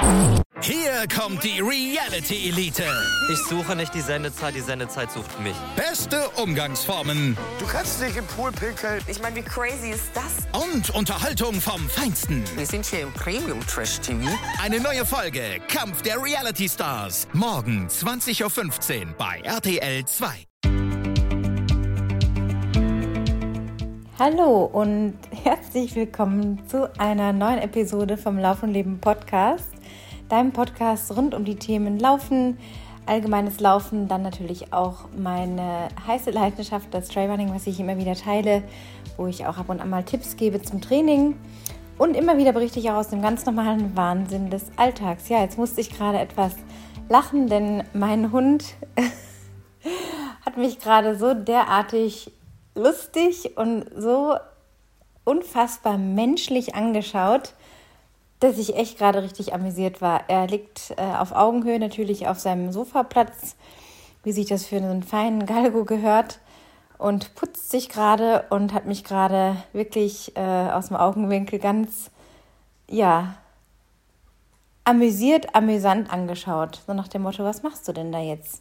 Hier kommt die Reality Elite. Ich suche nicht die Sendezeit sucht mich. Beste Umgangsformen. Du kannst nicht im Pool pinkeln. Ich meine, wie crazy ist das? Und Unterhaltung vom Feinsten. Wir sind hier im Premium-Trash-TV. Eine neue Folge Kampf der Reality Stars. Morgen 20.15 Uhr bei RTL 2. Hallo und herzlich willkommen zu einer neuen Episode vom Lauf und Leben Podcast. Deinem Podcast rund um die Themen Laufen, allgemeines Laufen, dann natürlich auch meine heiße Leidenschaft, das Trailrunning, was ich immer wieder teile, wo ich auch ab und an mal Tipps gebe zum Training. Und immer wieder berichte ich auch aus dem ganz normalen Wahnsinn des Alltags. Ja, jetzt musste ich gerade etwas lachen, denn mein Hund hat mich gerade so derartig lustig und so unfassbar menschlich angeschaut, dass ich echt gerade richtig amüsiert war. Er liegt auf Augenhöhe natürlich auf seinem Sofaplatz, wie sich das für einen feinen Galgo gehört, und putzt sich gerade und hat mich gerade wirklich aus dem Augenwinkel ganz, amüsant angeschaut. So nach dem Motto, was machst du denn da jetzt?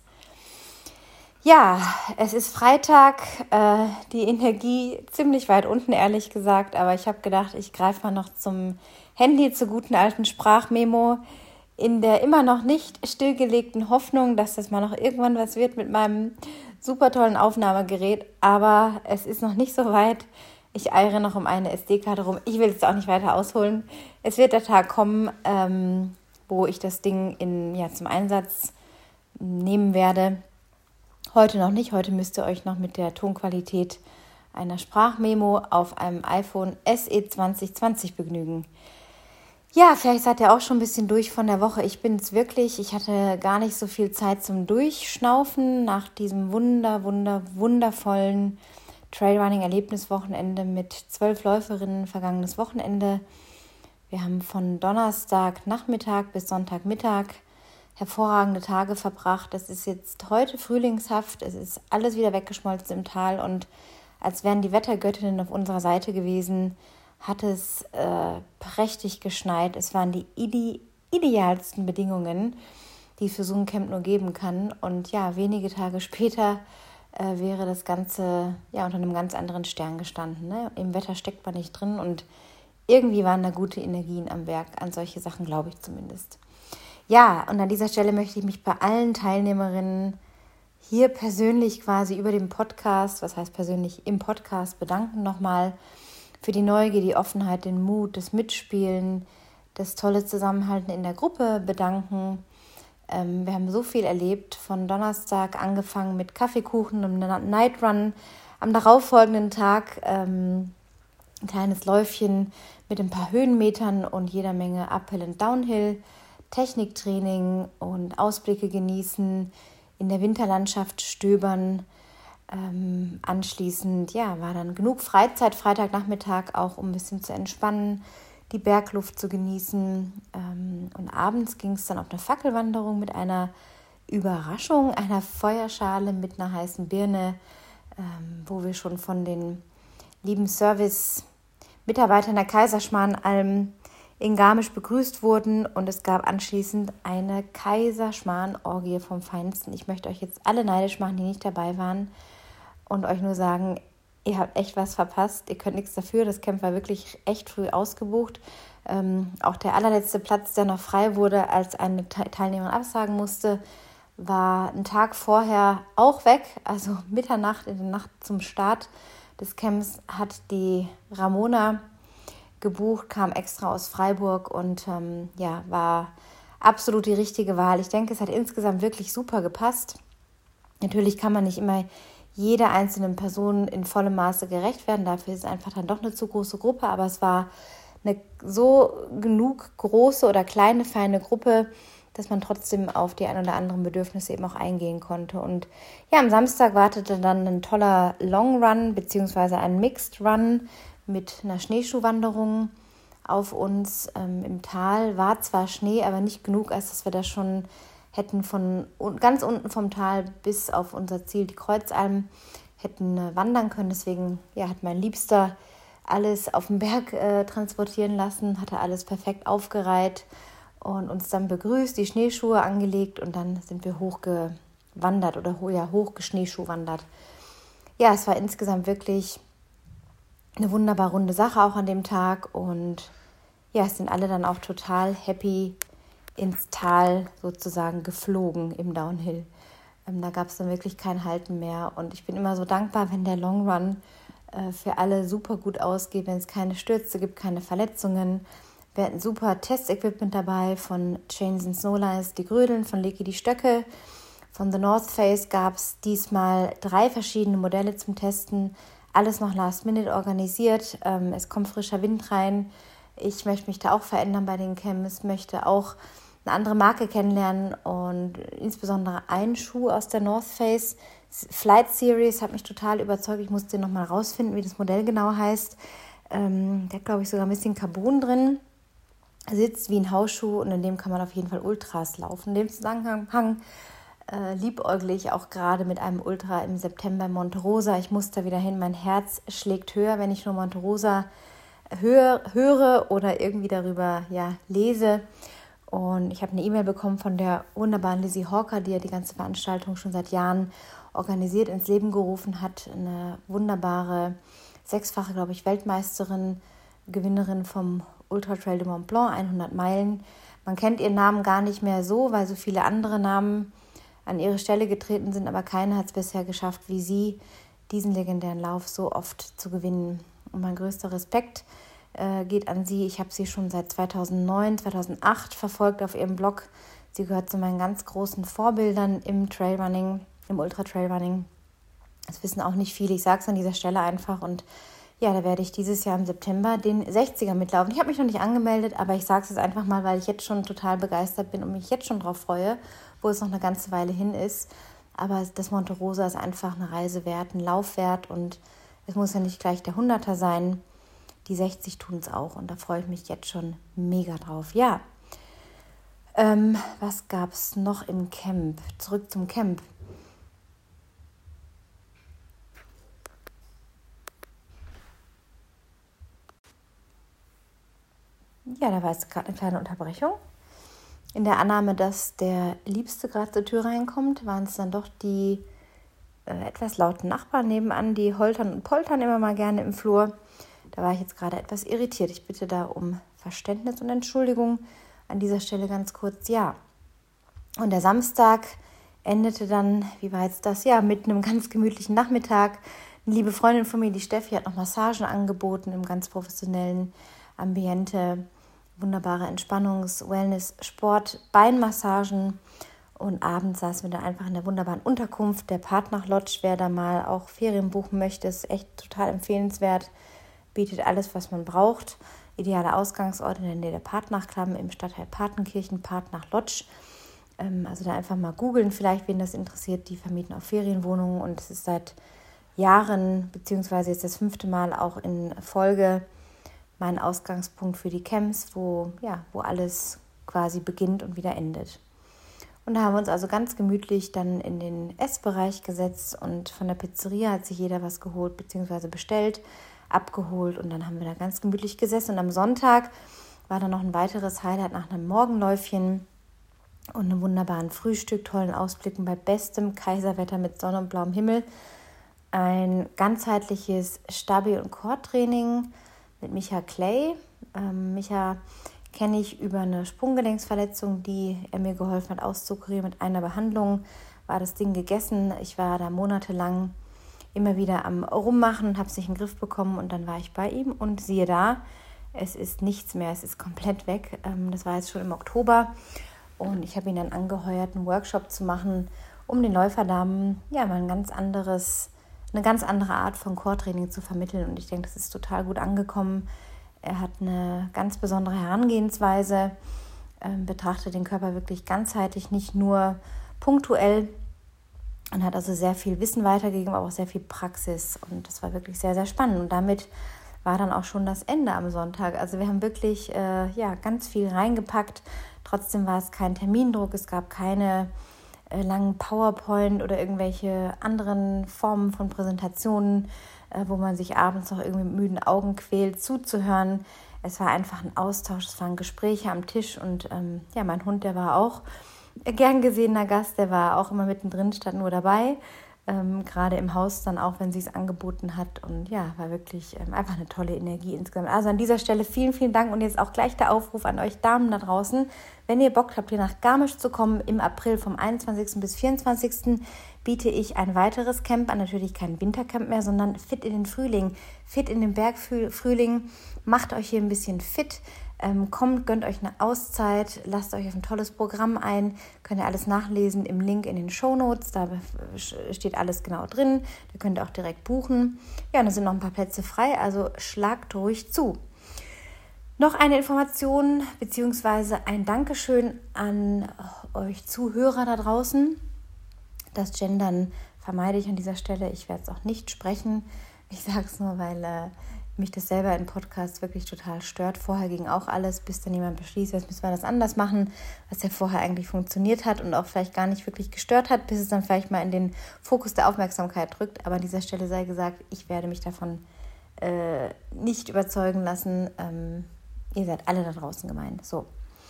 Ja, es ist Freitag, die Energie ziemlich weit unten, ehrlich gesagt, aber ich habe gedacht, ich greife mal noch zum Handy, zur guten alten Sprachmemo, in der immer noch nicht stillgelegten Hoffnung, dass das mal noch irgendwann was wird mit meinem super tollen Aufnahmegerät, aber es ist noch nicht so weit. Ich eiere noch um eine SD-Karte rum. Ich will jetzt auch nicht weiter ausholen. Es wird der Tag kommen, wo ich das Ding zum Einsatz nehmen werde. Heute noch nicht. Heute müsst ihr euch noch mit der Tonqualität einer Sprachmemo auf einem iPhone SE 2020 begnügen. Ja, vielleicht seid ihr auch schon ein bisschen durch von der Woche. Ich bin es wirklich. Ich hatte gar nicht so viel Zeit zum Durchschnaufen nach diesem wundervollen Trailrunning-Erlebniswochenende mit 12 Läuferinnen vergangenes Wochenende. Wir haben von Donnerstagnachmittag bis Sonntagmittag hervorragende Tage verbracht. Es ist jetzt heute frühlingshaft, es ist alles wieder weggeschmolzen im Tal und als wären die Wettergöttinnen auf unserer Seite gewesen, hat es prächtig geschneit. Es waren die idealsten Bedingungen, die es für so ein Camp nur geben kann. Und ja, wenige Tage später wäre das Ganze unter einem ganz anderen Stern gestanden. Ne? Im Wetter steckt man nicht drin und irgendwie waren da gute Energien am Werk. An solche Sachen glaube ich zumindest. Ja, und an dieser Stelle möchte ich mich bei allen Teilnehmerinnen hier persönlich quasi über den Podcast, was heißt persönlich im Podcast, bedanken nochmal für die Neugier, die Offenheit, den Mut, das Mitspielen, das tolle Zusammenhalten in der Gruppe bedanken. Wir haben so viel erlebt, von Donnerstag angefangen mit Kaffeekuchen und einem Nightrun, am darauffolgenden Tag ein kleines Läufchen mit ein paar Höhenmetern und jeder Menge Uphill und Downhill, Techniktraining und Ausblicke genießen, in der Winterlandschaft stöbern. Anschließend war dann genug Freizeit, Freitagnachmittag auch, um ein bisschen zu entspannen, die Bergluft zu genießen. Und abends ging es dann auf eine Fackelwanderung mit einer Überraschung, einer Feuerschale mit einer heißen Birne, wo wir schon von den lieben Service-Mitarbeitern der Kaiserschmarrnalm in Garmisch begrüßt wurden und es gab anschließend eine Kaiserschmarrn-Orgie vom Feinsten. Ich möchte euch jetzt alle neidisch machen, die nicht dabei waren und euch nur sagen, ihr habt echt was verpasst, ihr könnt nichts dafür, das Camp war wirklich echt früh ausgebucht. Auch der allerletzte Platz, der noch frei wurde, als eine Teilnehmerin absagen musste, war einen Tag vorher auch weg, also Mitternacht, in der Nacht zum Start des Camps hat die Ramona gebucht, kam extra aus Freiburg und war absolut die richtige Wahl. Ich denke, es hat insgesamt wirklich super gepasst. Natürlich kann man nicht immer jeder einzelnen Person in vollem Maße gerecht werden. Dafür ist es einfach dann doch eine zu große Gruppe. Aber es war eine so genug große oder kleine, feine Gruppe, dass man trotzdem auf die ein oder anderen Bedürfnisse eben auch eingehen konnte. Und ja, am Samstag wartete dann ein toller Long Run beziehungsweise ein Mixed Run mit einer Schneeschuhwanderung auf uns im Tal. War zwar Schnee, aber nicht genug, als dass wir da schon hätten von ganz unten vom Tal bis auf unser Ziel, die Kreuzalm, hätten wandern können. Deswegen hat mein Liebster alles auf den Berg transportieren lassen, hatte alles perfekt aufgereiht und uns dann begrüßt, die Schneeschuhe angelegt und dann sind wir hochgewandert oder hochgeschneeschuhwandert. Ja, es war insgesamt wirklich eine wunderbar runde Sache auch an dem Tag und ja, es sind alle dann auch total happy ins Tal sozusagen geflogen im Downhill. Da gab es dann wirklich kein Halten mehr und ich bin immer so dankbar, wenn der Long Run für alle super gut ausgeht, wenn es keine Stürze gibt, keine Verletzungen. Wir hatten super Testequipment dabei von Chains and Snowlines, die Grödeln, von Leki die Stöcke. Von The North Face gab es diesmal 3 verschiedene Modelle zum Testen. Alles noch last minute organisiert. Es kommt frischer Wind rein. Ich möchte mich da auch verändern bei den Camps, möchte auch eine andere Marke kennenlernen und insbesondere einen Schuh aus der North Face Flight Series hat mich total überzeugt. Ich musste nochmal rausfinden, wie das Modell genau heißt. Der hat, glaube ich, sogar ein bisschen Carbon drin. Sitzt wie ein Hausschuh und in dem kann man auf jeden Fall Ultras laufen. In dem Zusammenhang liebäugle ich auch gerade mit einem Ultra im September in Monte Rosa. Ich muss da wieder hin. Mein Herz schlägt höher, wenn ich nur Monte Rosa höre oder irgendwie darüber lese. Und ich habe eine E-Mail bekommen von der wunderbaren Lizzie Hawker, die ja die ganze Veranstaltung schon seit Jahren organisiert, ins Leben gerufen hat. Eine wunderbare, 6-fache, glaube ich, Weltmeisterin, Gewinnerin vom Ultra Trail de Mont Blanc, 100 Meilen. Man kennt ihren Namen gar nicht mehr so, weil so viele andere Namen an ihre Stelle getreten sind, aber keiner hat es bisher geschafft, wie sie, diesen legendären Lauf so oft zu gewinnen. Und mein größter Respekt geht an sie. Ich habe sie schon seit 2009, 2008 verfolgt auf ihrem Blog. Sie gehört zu meinen ganz großen Vorbildern im Trailrunning, im Ultra-Trailrunning. Das wissen auch nicht viele. Ich sage es an dieser Stelle einfach. Und ja, da werde ich dieses Jahr im September den 60er mitlaufen. Ich habe mich noch nicht angemeldet, aber ich sage es jetzt einfach mal, weil ich jetzt schon total begeistert bin und mich jetzt schon drauf freue, wo es noch eine ganze Weile hin ist. Aber das Monte Rosa ist einfach eine Reise wert, ein Lauf wert und es muss ja nicht gleich der 100er sein. Die 60 tun es auch und da freue ich mich jetzt schon mega drauf. Ja, was gab es noch im Camp? Zurück zum Camp. Ja, da war jetzt gerade eine kleine Unterbrechung. In der Annahme, dass der Liebste gerade zur Tür reinkommt, waren es dann doch die etwas lauten Nachbarn nebenan, die holtern und poltern immer mal gerne im Flur. Da war ich jetzt gerade etwas irritiert. Ich bitte da um Verständnis und Entschuldigung an dieser Stelle ganz kurz. Ja, und der Samstag endete dann, wie war jetzt das? Ja, mit einem ganz gemütlichen Nachmittag. Eine liebe Freundin von mir, die Steffi, hat noch Massagen angeboten im ganz professionellen Ambiente. Wunderbare Entspannungs-, Wellness-, Sport-, Beinmassagen. Und abends saßen wir dann einfach in der wunderbaren Unterkunft, der Partnach Lodge. Wer da mal auch Ferien buchen möchte, ist echt total empfehlenswert. Bietet alles, was man braucht. Idealer Ausgangsort in der Nähe der Partnachklamm im Stadtteil Patenkirchen, Partnach Lodge. Also da einfach mal googeln, vielleicht wen das interessiert. Die vermieten auch Ferienwohnungen und es ist seit Jahren, beziehungsweise jetzt das 5. Mal auch in Folge, mein Ausgangspunkt für die Camps, wo alles quasi beginnt und wieder endet. Und da haben wir uns also ganz gemütlich dann in den Essbereich gesetzt und von der Pizzeria hat sich jeder was geholt, beziehungsweise bestellt, abgeholt und dann haben wir da ganz gemütlich gesessen. Und am Sonntag war dann noch ein weiteres Highlight nach einem Morgenläufchen und einem wunderbaren Frühstück, tollen Ausblicken bei bestem Kaiserwetter mit Sonne und blauem Himmel. Ein ganzheitliches Stabi- und Core-Training mit Micha Clay. Micha kenne ich über eine Sprunggelenksverletzung, die er mir geholfen hat auszukurieren. Mit einer Behandlung war das Ding gegessen. Ich war da monatelang immer wieder am Rummachen und habe es nicht in den Griff bekommen. Und dann war ich bei ihm und siehe da, es ist nichts mehr, es ist komplett weg. Das war jetzt schon im Oktober. Und ich habe ihn dann angeheuert, einen Workshop zu machen, um den Läuferdamen mal eine ganz andere Art von Core-Training zu vermitteln. Und ich denke, das ist total gut angekommen. Er hat eine ganz besondere Herangehensweise, betrachtet den Körper wirklich ganzheitlich, nicht nur punktuell und hat also sehr viel Wissen weitergegeben, aber auch sehr viel Praxis. Und das war wirklich sehr, sehr spannend. Und damit war dann auch schon das Ende am Sonntag. Also wir haben wirklich ganz viel reingepackt. Trotzdem war es kein Termindruck, es gab keine langen PowerPoint oder irgendwelche anderen Formen von Präsentationen, wo man sich abends noch irgendwie mit müden Augen quält, zuzuhören. Es war einfach ein Austausch, es waren Gespräche am Tisch und mein Hund, der war auch gern gesehener Gast, der war auch immer mittendrin, stand nur dabei. Gerade im Haus dann auch, wenn sie es angeboten hat. Und ja, war wirklich einfach eine tolle Energie insgesamt. Also an dieser Stelle vielen, vielen Dank. Und jetzt auch gleich der Aufruf an euch Damen da draußen. Wenn ihr Bock habt, hier nach Garmisch zu kommen, im April vom 21. bis 24. biete ich ein weiteres Camp an. Natürlich kein Wintercamp mehr, sondern fit in den Frühling. Fit in den Bergfrühling. Macht euch hier ein bisschen fit. Kommt, gönnt euch eine Auszeit, lasst euch auf ein tolles Programm ein, könnt ihr alles nachlesen im Link in den Shownotes, da steht alles genau drin, da könnt ihr auch direkt buchen. Ja, und da sind noch ein paar Plätze frei, also schlagt ruhig zu. Noch eine Information bzw. ein Dankeschön an euch Zuhörer da draußen. Das Gendern vermeide ich an dieser Stelle, ich werde es auch nicht sprechen, ich sage es nur, weil mich das selber im Podcast wirklich total stört. Vorher ging auch alles, bis dann jemand beschließt, jetzt müssen wir das anders machen, was ja vorher eigentlich funktioniert hat und auch vielleicht gar nicht wirklich gestört hat, bis es dann vielleicht mal in den Fokus der Aufmerksamkeit drückt. Aber an dieser Stelle sei gesagt, ich werde mich davon nicht überzeugen lassen. Ihr seid alle da draußen gemeint. So.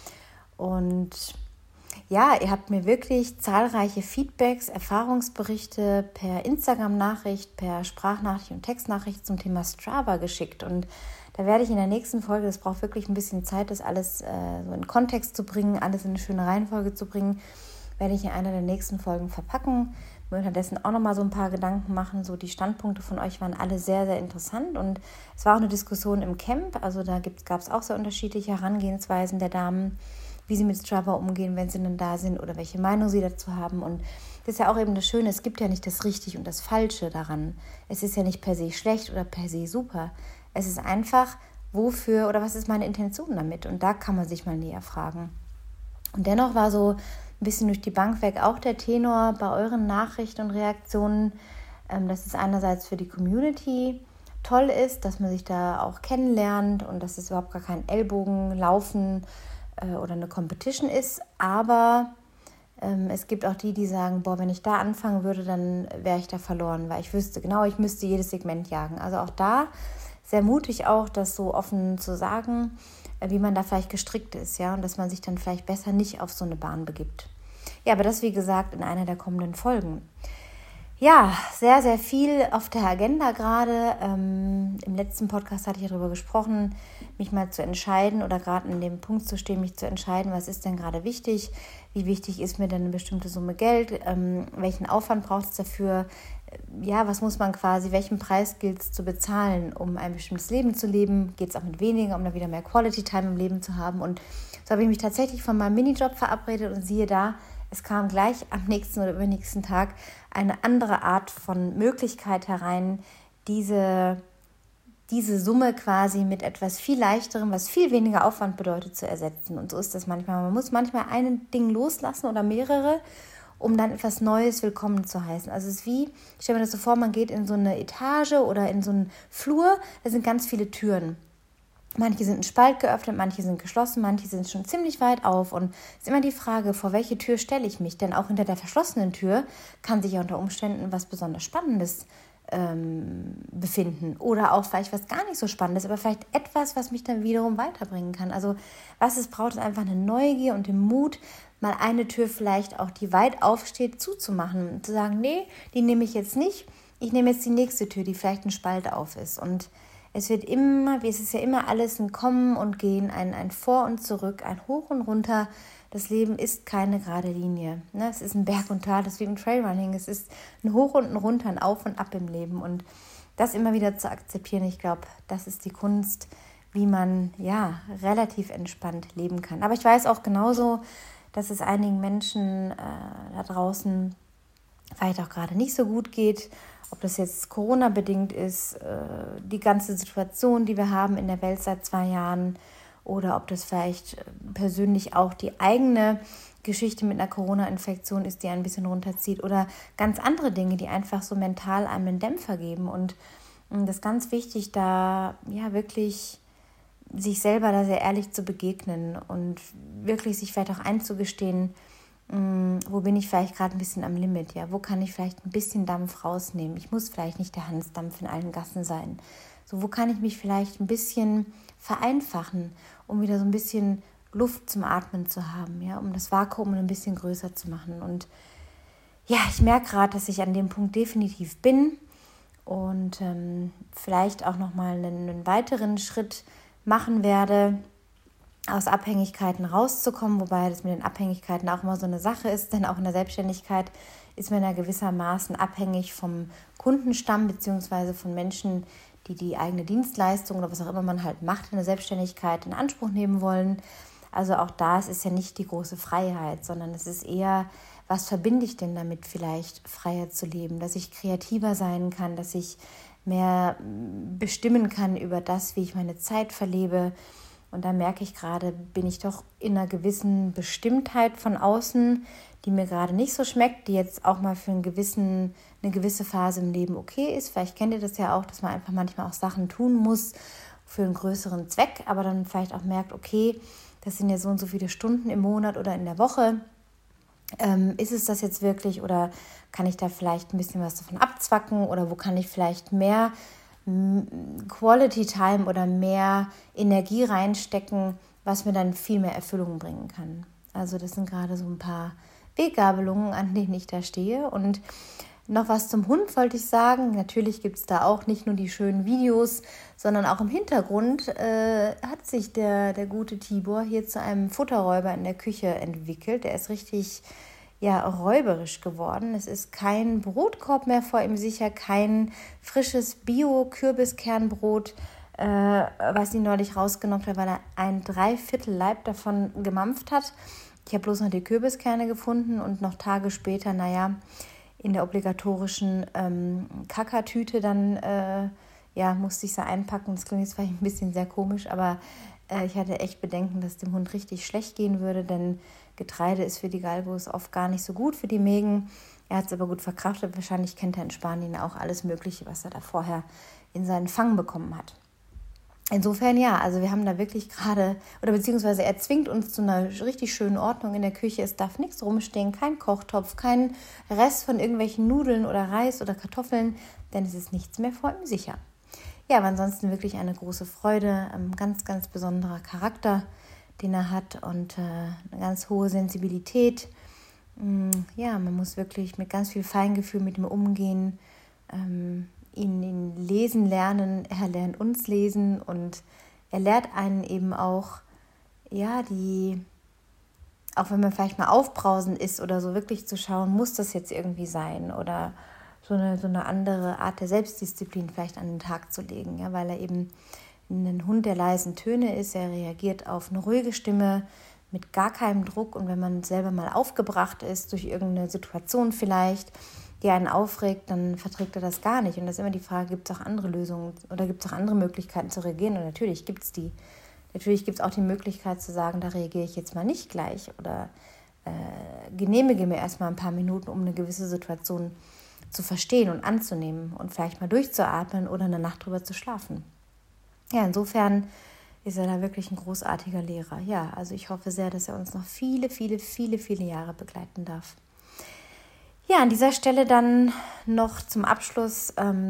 Und ja, ihr habt mir wirklich zahlreiche Feedbacks, Erfahrungsberichte per Instagram-Nachricht, per Sprachnachricht und Textnachricht zum Thema Strava geschickt. Und da werde ich in der nächsten Folge, das braucht wirklich ein bisschen Zeit, das alles so in Kontext zu bringen, alles in eine schöne Reihenfolge zu bringen, werde ich in einer der nächsten Folgen verpacken. Mir unterdessen auch nochmal so ein paar Gedanken machen. So die Standpunkte von euch waren alle sehr, sehr interessant. Und es war auch eine Diskussion im Camp. Also da gab es auch sehr unterschiedliche Herangehensweisen der Damen, wie sie mit Strava umgehen, wenn sie dann da sind oder welche Meinung sie dazu haben. Und das ist ja auch eben das Schöne, es gibt ja nicht das Richtig und das Falsche daran. Es ist ja nicht per se schlecht oder per se super. Es ist einfach, wofür oder was ist meine Intention damit? Und da kann man sich mal näher fragen. Und dennoch war so ein bisschen durch die Bank weg auch der Tenor bei euren Nachrichten und Reaktionen, dass es einerseits für die Community toll ist, dass man sich da auch kennenlernt und dass es überhaupt gar kein Ellbogenlaufen oder eine Competition ist, aber es gibt auch die sagen, wenn ich da anfangen würde, dann wäre ich da verloren, weil ich wüsste genau, ich müsste jedes Segment jagen. Also auch da sehr mutig auch, das so offen zu sagen, wie man da vielleicht gestrickt ist, ja, und dass man sich dann vielleicht besser nicht auf so eine Bahn begibt. Ja, aber das, wie gesagt, in einer der kommenden Folgen. Ja, sehr, sehr viel auf der Agenda gerade. Im letzten Podcast hatte ich darüber gesprochen, mich mal zu entscheiden oder gerade an dem Punkt zu stehen, mich zu entscheiden, was ist denn gerade wichtig, wie wichtig ist mir denn eine bestimmte Summe Geld, welchen Aufwand braucht es dafür, ja, was muss man quasi, welchen Preis gilt es zu bezahlen, um ein bestimmtes Leben zu leben, geht es auch mit weniger, um dann wieder mehr Quality Time im Leben zu haben. Und so habe ich mich tatsächlich von meinem Minijob verabredet und siehe da, es kam gleich am nächsten oder übernächsten Tag eine andere Art von Möglichkeit herein, diese Summe quasi mit etwas viel Leichterem, was viel weniger Aufwand bedeutet, zu ersetzen. Und so ist das manchmal. Man muss manchmal ein Ding loslassen oder mehrere, um dann etwas Neues willkommen zu heißen. Also es ist wie, ich stelle mir das so vor, man geht in so eine Etage oder in so einen Flur, da sind ganz viele Türen. Manche sind ein Spalt geöffnet, manche sind geschlossen, manche sind schon ziemlich weit auf. Und es ist immer die Frage, vor welche Tür stelle ich mich? Denn auch hinter der verschlossenen Tür kann sich ja unter Umständen was besonders Spannendes befinden. Oder auch vielleicht was gar nicht so Spannendes, aber vielleicht etwas, was mich dann wiederum weiterbringen kann. Also was es braucht, ist einfach eine Neugier und den Mut, mal eine Tür vielleicht auch, die weit aufsteht, zuzumachen. Und zu sagen, nee, die nehme ich jetzt nicht. Ich nehme jetzt die nächste Tür, die vielleicht ein Spalt auf ist. Und es wird immer, es ist ja immer alles ein Kommen und Gehen, ein Vor und Zurück, ein Hoch und Runter. Das Leben ist keine gerade Linie. Ne? Es ist ein Berg und Tal, das ist wie im Trailrunning. Es ist ein Hoch und ein Runter, ein Auf und Ab im Leben. Und das immer wieder zu akzeptieren, ich glaube, das ist die Kunst, wie man ja relativ entspannt leben kann. Aber ich weiß auch genauso, dass es einigen Menschen da draußen vielleicht auch gerade nicht so gut geht. Ob das jetzt Corona-bedingt ist, die ganze Situation, die wir haben in der Welt seit 2 Jahren, oder ob das vielleicht persönlich auch die eigene Geschichte mit einer Corona-Infektion ist, die ein bisschen runterzieht, oder ganz andere Dinge, die einfach so mental einem einen Dämpfer geben. Und das ist ganz wichtig, da ja wirklich sich selber da sehr ehrlich zu begegnen und wirklich sich vielleicht auch einzugestehen, Wo bin ich vielleicht gerade ein bisschen am Limit? Ja? Wo kann ich vielleicht ein bisschen Dampf rausnehmen? Ich muss vielleicht nicht der Hansdampf in allen Gassen sein. So, wo kann ich mich vielleicht ein bisschen vereinfachen, um wieder so ein bisschen Luft zum Atmen zu haben, ja? Um das Vakuum ein bisschen größer zu machen. Und ja, ich merke gerade, dass ich an dem Punkt definitiv bin und vielleicht auch nochmal einen weiteren Schritt machen werde, aus Abhängigkeiten rauszukommen, wobei das mit den Abhängigkeiten auch immer so eine Sache ist, denn auch in der Selbstständigkeit ist man ja gewissermaßen abhängig vom Kundenstamm beziehungsweise von Menschen, die die eigene Dienstleistung oder was auch immer man halt macht in der Selbstständigkeit in Anspruch nehmen wollen. Also auch da ist es ja nicht die große Freiheit, sondern es ist eher, was verbinde ich denn damit vielleicht, freier zu leben, dass ich kreativer sein kann, dass ich mehr bestimmen kann über das, wie ich meine Zeit verlebe. Und da merke ich gerade, bin ich doch in einer gewissen Bestimmtheit von außen, die mir gerade nicht so schmeckt, die jetzt auch mal für eine gewisse Phase im Leben okay ist. Vielleicht kennt ihr das ja auch, dass man einfach manchmal auch Sachen tun muss für einen größeren Zweck, aber dann vielleicht auch merkt, okay, das sind ja so und so viele Stunden im Monat oder in der Woche. Ist es das jetzt wirklich oder kann ich da vielleicht ein bisschen was davon abzwacken oder wo kann ich vielleicht mehr Quality Time oder mehr Energie reinstecken, was mir dann viel mehr Erfüllung bringen kann. Also das sind gerade so ein paar Weggabelungen, an denen ich da stehe. Und noch was zum Hund wollte ich sagen. Natürlich gibt es da auch nicht nur die schönen Videos, sondern auch im Hintergrund hat sich der gute Tibor hier zu einem Futterräuber in der Küche entwickelt. Der ist richtig räuberisch geworden. Es ist kein Brotkorb mehr vor ihm sicher, kein frisches Bio-Kürbiskernbrot, was ihn neulich rausgenommen hat, weil er ein 3/4 Laib davon gemampft hat. Ich habe bloß noch die Kürbiskerne gefunden und noch Tage später, in der obligatorischen Kackertüte dann musste ich sie einpacken. Das klingt jetzt vielleicht ein bisschen sehr komisch, aber ich hatte echt Bedenken, dass dem Hund richtig schlecht gehen würde, denn Getreide ist für die Galgos oft gar nicht so gut für die Mägen. Er hat es aber gut verkraftet. Wahrscheinlich kennt er in Spanien auch alles Mögliche, was er da vorher in seinen Fang bekommen hat. Insofern also wir haben da wirklich gerade, oder beziehungsweise er zwingt uns zu einer richtig schönen Ordnung in der Küche. Es darf nichts rumstehen, kein Kochtopf, kein Rest von irgendwelchen Nudeln oder Reis oder Kartoffeln, denn es ist nichts mehr vor ihm sicher. Ja, aber ansonsten wirklich eine große Freude, ein ganz, ganz besonderer Charakter, den er hat und eine ganz hohe Sensibilität. Man muss wirklich mit ganz viel Feingefühl mit ihm umgehen, ihn lesen lernen, er lernt uns lesen und er lehrt einen eben auch, auch wenn man vielleicht mal aufbrausend ist oder so, wirklich zu schauen, muss das jetzt irgendwie sein oder so eine andere Art der Selbstdisziplin vielleicht an den Tag zu legen, weil er eben ein Hund der leisen Töne ist. Er reagiert auf eine ruhige Stimme mit gar keinem Druck und wenn man selber mal aufgebracht ist durch irgendeine Situation vielleicht, die einen aufregt, dann verträgt er das gar nicht. Und das ist immer die Frage, gibt es auch andere Lösungen oder gibt es auch andere Möglichkeiten zu reagieren? Und natürlich gibt es die. Natürlich gibt es auch die Möglichkeit zu sagen, da reagiere ich jetzt mal nicht gleich oder genehmige mir erstmal ein paar Minuten, um eine gewisse Situation zu verstehen und anzunehmen und vielleicht mal durchzuatmen oder eine Nacht drüber zu schlafen. Ja, insofern ist er da wirklich ein großartiger Lehrer. Ja, also ich hoffe sehr, dass er uns noch viele, viele, viele, viele Jahre begleiten darf. Ja, an dieser Stelle dann noch zum Abschluss,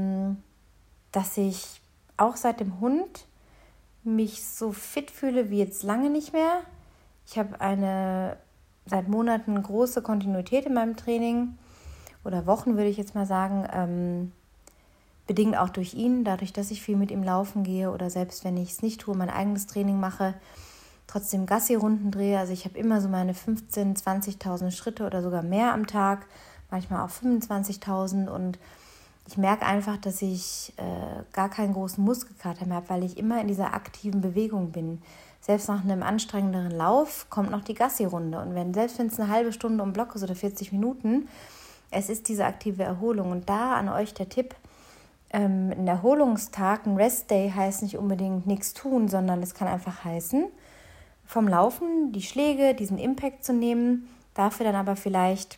dass ich auch seit dem Hund mich so fit fühle wie jetzt lange nicht mehr. Ich habe seit Monaten große Kontinuität in meinem Training oder Wochen, würde ich jetzt mal sagen, bedingt auch durch ihn, dadurch, dass ich viel mit ihm laufen gehe oder selbst wenn ich es nicht tue, mein eigenes Training mache, trotzdem Gassi-Runden drehe. Also ich habe immer so meine 15.000, 20.000 Schritte oder sogar mehr am Tag, manchmal auch 25.000 und ich merke einfach, dass ich gar keinen großen Muskelkater mehr habe, weil ich immer in dieser aktiven Bewegung bin. Selbst nach einem anstrengenderen Lauf kommt noch die Gassi-Runde und selbst wenn es eine halbe Stunde um Block ist oder 40 Minuten, es ist diese aktive Erholung und da an euch der Tipp, ein Erholungstag, ein Rest-Day heißt nicht unbedingt nichts tun, sondern es kann einfach heißen, vom Laufen die Schläge, diesen Impact zu nehmen, dafür dann aber vielleicht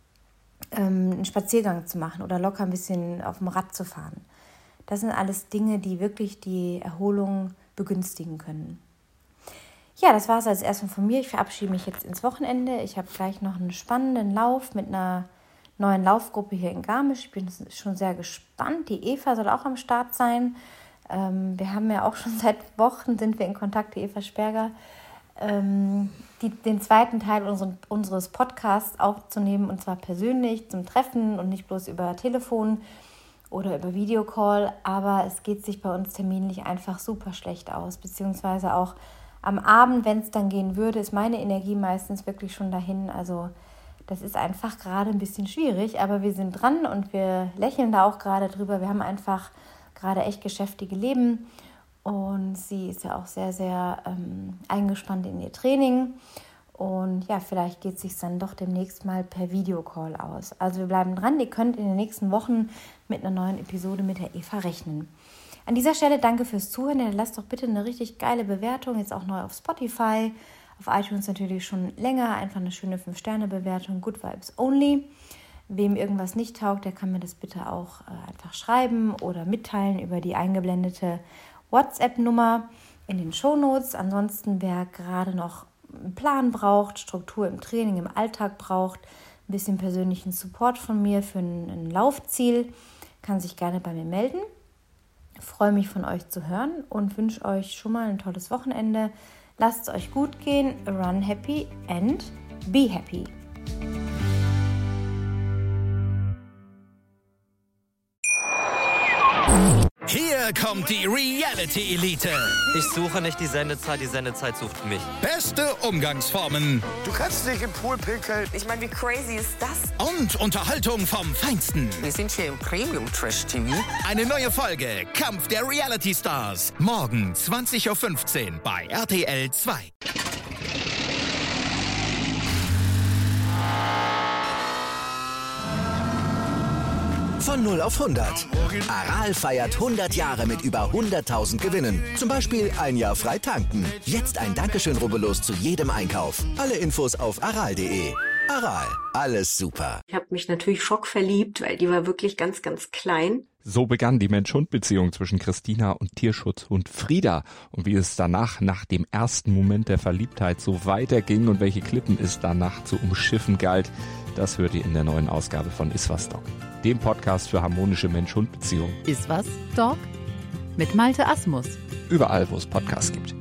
einen Spaziergang zu machen oder locker ein bisschen auf dem Rad zu fahren. Das sind alles Dinge, die wirklich die Erholung begünstigen können. Ja, das war es als erstes von mir. Ich verabschiede mich jetzt ins Wochenende. Ich habe gleich noch einen spannenden Lauf mit einer neuen Laufgruppe hier in Garmisch. Ich bin schon sehr gespannt. Die Eva soll auch am Start sein. Wir haben ja auch schon seit Wochen sind wir in Kontakt, die Eva Sperger, den zweiten Teil unseres Podcasts aufzunehmen, und zwar persönlich zum Treffen und nicht bloß über Telefon oder über Videocall. Aber es geht sich bei uns terminlich einfach super schlecht aus, beziehungsweise auch am Abend, wenn es dann gehen würde, ist meine Energie meistens wirklich schon dahin. Also das ist einfach gerade ein bisschen schwierig, aber wir sind dran und wir lächeln da auch gerade drüber. Wir haben einfach gerade echt geschäftige Leben und sie ist ja auch sehr, sehr eingespannt in ihr Training. Und ja, vielleicht geht es sich dann doch demnächst mal per Videocall aus. Also wir bleiben dran. Ihr könnt in den nächsten Wochen mit einer neuen Episode mit der Eva rechnen. An dieser Stelle danke fürs Zuhören. Lasst doch bitte eine richtig geile Bewertung, jetzt auch neu auf Spotify, auf iTunes natürlich schon länger. Einfach eine schöne 5-Sterne-Bewertung, Good Vibes Only. Wem irgendwas nicht taugt, der kann mir das bitte auch einfach schreiben oder mitteilen über die eingeblendete WhatsApp-Nummer in den Shownotes. Ansonsten, wer gerade noch einen Plan braucht, Struktur im Training, im Alltag braucht, ein bisschen persönlichen Support von mir für ein Laufziel, kann sich gerne bei mir melden. Ich freue mich, von euch zu hören und wünsche euch schon mal ein tolles Wochenende. Lasst es euch gut gehen, run happy and be happy. Hier kommt die Reality Elite. Ich suche nicht die Sendezeit sucht mich. Beste Umgangsformen Du kannst dich im Pool pinkeln. Ich meine, wie crazy ist das? und Unterhaltung vom Feinsten. Wir sind hier im Premium Trash TV. Eine neue Folge Kampf der Reality Stars. Morgen 20.15 Uhr bei RTL 2. Von 0 auf 100. Aral feiert 100 Jahre mit über 100.000 Gewinnen. Zum Beispiel ein Jahr frei tanken. Jetzt ein Dankeschön, rubbellos zu jedem Einkauf. Alle Infos auf aral.de. Aral, alles super. Ich habe mich natürlich schockverliebt, weil die war wirklich ganz, ganz klein. So begann die Mensch-Hund-Beziehung zwischen Christina und Tierschutzhund Frieda. Und wie es danach, nach dem ersten Moment der Verliebtheit, so weiterging und welche Klippen es danach zu umschiffen galt, das hört ihr in der neuen Ausgabe von Iswas Dog, dem Podcast für harmonische Mensch-Hund-Beziehungen. Iswas Dog mit Malte Asmus. Überall, wo es Podcasts gibt.